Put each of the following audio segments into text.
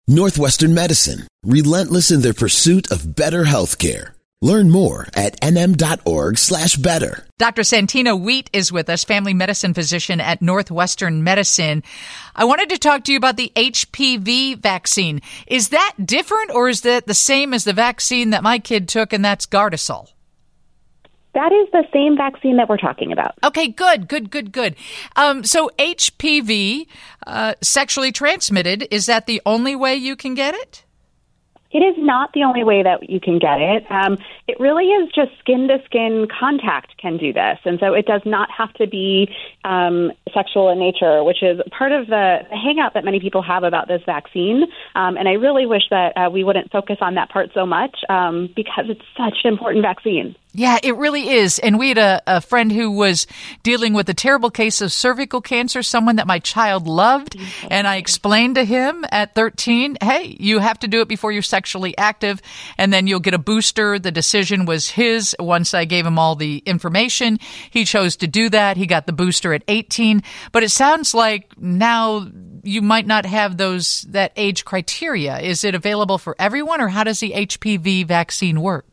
Northwestern Medicine, relentless in their pursuit of better healthcare. Learn more at nm.org/better. Dr. Santina Wheat is with us, family medicine physician at Northwestern Medicine. I wanted to talk to you about the HPV vaccine. Is that different, or is that the same as the vaccine that my kid took, and that's Gardasil? That is the same vaccine that we're talking about. Okay, good. So HPV, sexually transmitted, is that the only way you can get it? It is not the only way that you can get it. It really is just skin-to-skin contact can do this. And so it does not have to be sexual in nature, which is part of the hangout that many people have about this vaccine. And I really wish that we wouldn't focus on that part so much because it's such an important vaccine. Yeah, it really is. And we had a friend who was dealing with a terrible case of cervical cancer, someone that my child loved. And I explained to him at 13, hey, you have to do it before you're sexually active, and then you'll get a booster. The decision was his. Once I gave him all the information, he chose to do that. He got the booster at 18. But it sounds like now you might not have that age criteria. Is it available for everyone, or how does the HPV vaccine work?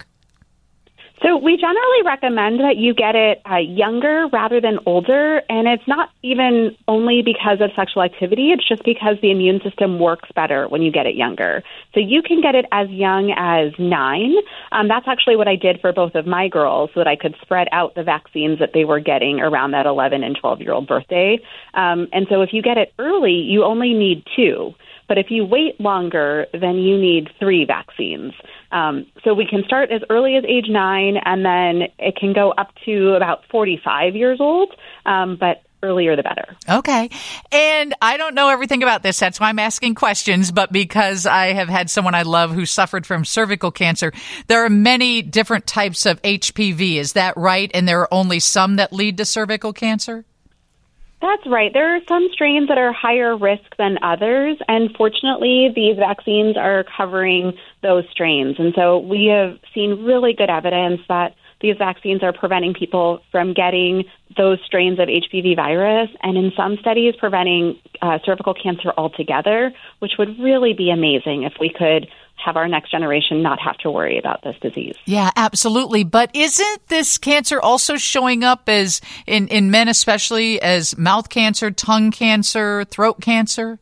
So we generally recommend that you get it younger rather than older, and it's not even only because of sexual activity. It's just because the immune system works better when you get it younger. So you can get it as young as 9. That's actually what I did for both of my girls, so that I could spread out the vaccines that they were getting around that 11 and 12-year-old birthday. And so if you get it early, you only need 2. But if you wait longer, then you need 3 vaccines. So we can start as early as age 9, and then it can go up to about 45 years old, but earlier the better. Okay. And I don't know everything about this. That's why I'm asking questions. But because I have had someone I love who suffered from cervical cancer, there are many different types of HPV. Is that right? And there are only some that lead to cervical cancer? That's right. There are some strains that are higher risk than others, and fortunately, these vaccines are covering those strains. And so we have seen really good evidence that these vaccines are preventing people from getting those strains of HPV virus, and in some studies, preventing cervical cancer altogether, which would really be amazing if we could have our next generation not have to worry about this disease. Yeah, absolutely. But isn't this cancer also showing up as in men, especially as mouth cancer, tongue cancer, throat cancer?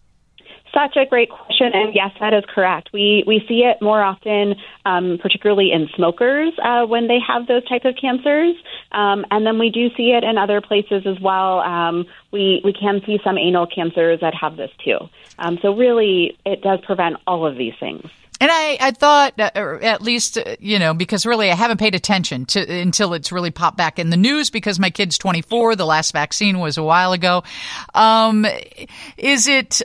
Such a great question, and yes, that is correct. We see it more often, particularly in smokers when they have those types of cancers, and then we do see it in other places as well. We can see some anal cancers that have this too. So really, it does prevent all of these things. And I thought, or at least, because really I haven't paid attention until it's really popped back in the news because my kid's 24. The last vaccine was a while ago. Is it,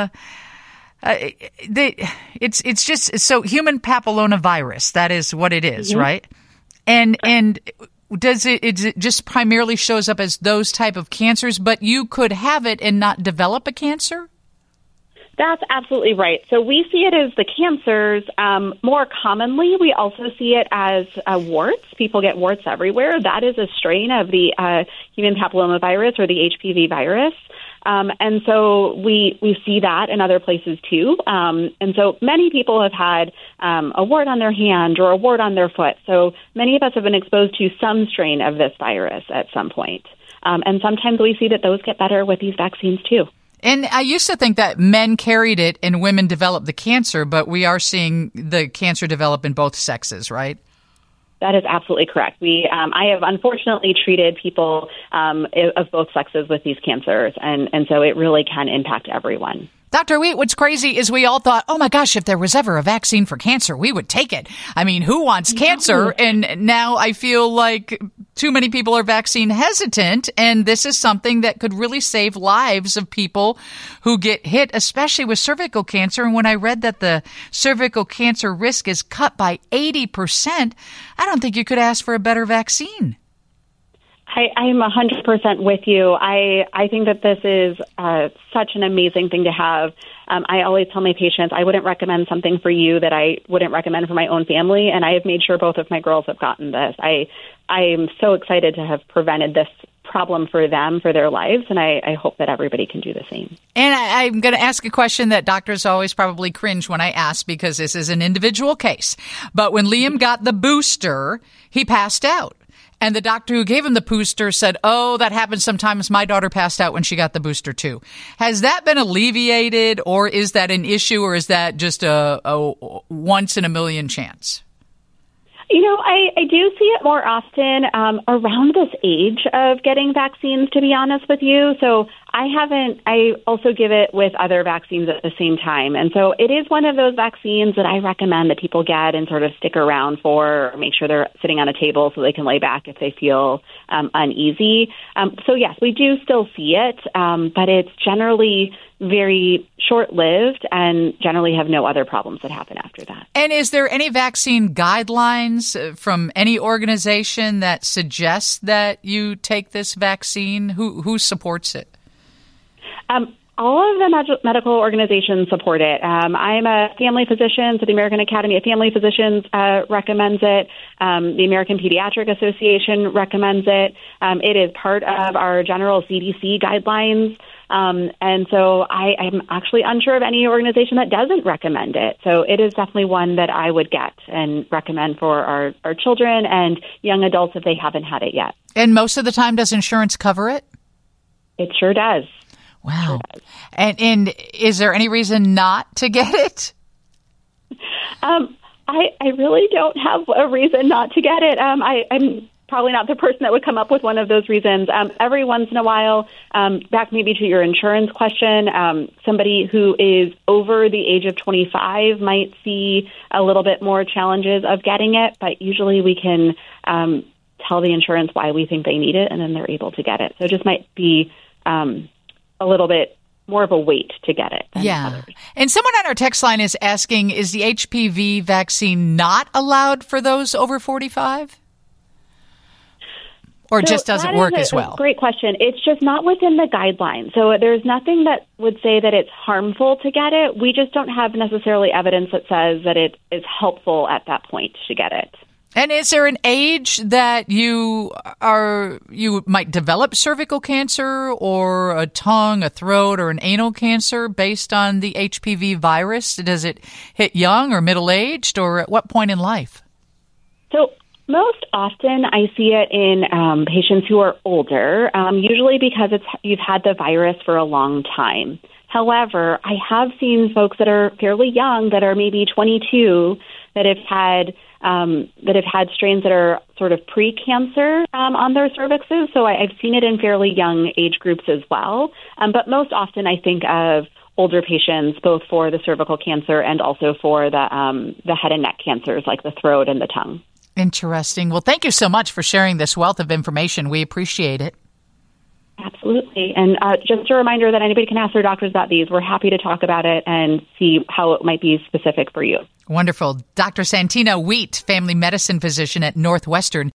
it's just, so human papillomavirus, that is what it is, right? And does it just primarily shows up as those type of cancers, but you could have it and not develop a cancer? That's absolutely right. So we see it as the cancers. More commonly, we also see it as warts. People get warts everywhere. That is a strain of the human papillomavirus or the HPV virus. And so we see that in other places too. And so many people have had a wart on their hand or a wart on their foot. So many of us have been exposed to some strain of this virus at some point. And sometimes we see that those get better with these vaccines too. And I used to think that men carried it and women developed the cancer, but we are seeing the cancer develop in both sexes, right? That is absolutely correct. I have unfortunately treated people of both sexes with these cancers, and so it really can impact everyone. Dr. Wheat, what's crazy is we all thought, oh my gosh, if there was ever a vaccine for cancer, we would take it. I mean, who wants cancer? And now I feel like too many people are vaccine hesitant, and this is something that could really save lives of people who get hit, especially with cervical cancer. And when I read that the cervical cancer risk is cut by 80%, I don't think you could ask for a better vaccine. I'm 100% with you. I think that this is such an amazing thing to have. I always tell my patients I wouldn't recommend something for you that I wouldn't recommend for my own family, and I have made sure both of my girls have gotten this. I am so excited to have prevented this problem for them, for their lives, and I hope that everybody can do the same. And I'm going to ask a question that doctors always probably cringe when I ask because this is an individual case. But when Liam got the booster, he passed out. And the doctor who gave him the booster said, oh, that happens sometimes. My daughter passed out when she got the booster, too. Has that been alleviated, or is that an issue, or is that just a once-in-a-million chance? I do see it more often around this age of getting vaccines, to be honest with you. So I also give it with other vaccines at the same time. And so it is one of those vaccines that I recommend that people get and sort of stick around for, or make sure they're sitting on a table so they can lay back if they feel uneasy. So yes, we do still see it, but it's generally very short-lived and generally have no other problems that happen after that. And is there any vaccine guidelines from any organization that suggests that you take this vaccine? Who supports it? All of the medical organizations support it. I'm a family physician, so the American Academy of Family Physicians recommends it. The American Pediatric Association recommends it. It is part of our general CDC guidelines. And so I'm actually unsure of any organization that doesn't recommend it. So it is definitely one that I would get and recommend for our children and young adults if they haven't had it yet. And most of the time, does insurance cover it? It sure does. Wow. Sure. And is there any reason not to get it? I really don't have a reason not to get it. I'm probably not the person that would come up with one of those reasons. Every once in a while, back maybe to your insurance question, somebody who is over the age of 25 might see a little bit more challenges of getting it, but usually we can tell the insurance why we think they need it, and then they're able to get it. So it just might be a little bit more of a wait to get it than others. And someone on our text line is asking, is the HPV vaccine not allowed for those over 45? Or so just doesn't work as well? Great question. It's just not within the guidelines. So there's nothing that would say that it's harmful to get it. We just don't have necessarily evidence that says that it is helpful at that point to get it. And is there an age that you might develop cervical cancer or a tongue, a throat, or an anal cancer based on the HPV virus? Does it hit young or middle-aged, or at what point in life? So most often I see it in patients who are older, usually because you've had the virus for a long time. However, I have seen folks that are fairly young, that are maybe 22, that have had strains that are sort of pre-cancer on their cervixes. So I've seen it in fairly young age groups as well. But most often I think of older patients, both for the cervical cancer and also for the head and neck cancers like the throat and the tongue. Interesting. Well, thank you so much for sharing this wealth of information. We appreciate it. Absolutely. And just a reminder that anybody can ask their doctors about these. We're happy to talk about it and see how it might be specific for you. Wonderful. Dr. Santina Wheat, family medicine physician at Northwestern.